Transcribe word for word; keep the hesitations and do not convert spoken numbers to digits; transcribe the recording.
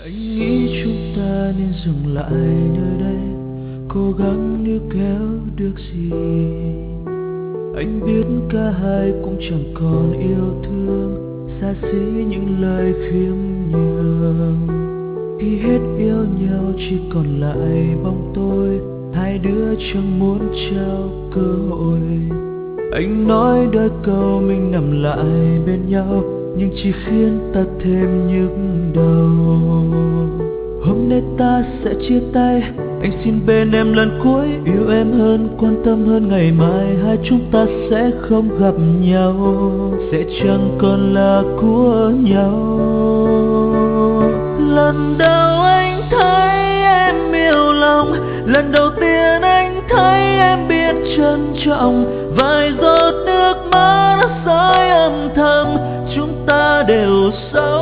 Anh nghĩ chúng ta nên dừng lại nơi đây, cố gắng níu kéo được gì. Anh biết cả hai cũng chẳng còn yêu thương, xa xỉ những lời khiêm nhường. Khi hết yêu nhau chỉ còn lại bóng tôi, hai đứa chẳng muốn trao cơ hội. Anh nói đôi câu mình nằm lại bên nhau, nhưng chỉ khiến ta thêm nhức đầu. Hôm nay ta sẽ chia tay, anh xin bên em lần cuối, yêu em hơn, quan tâm hơn. Ngày mai hai chúng ta sẽ không gặp nhau, sẽ chẳng còn là của nhau. Lần đầu anh thấy em yêu lòng, lần đầu tiên anh thấy em biết trân trọng. Vài giọt nước mắt rơi âm thầm, chúng ta đều xấu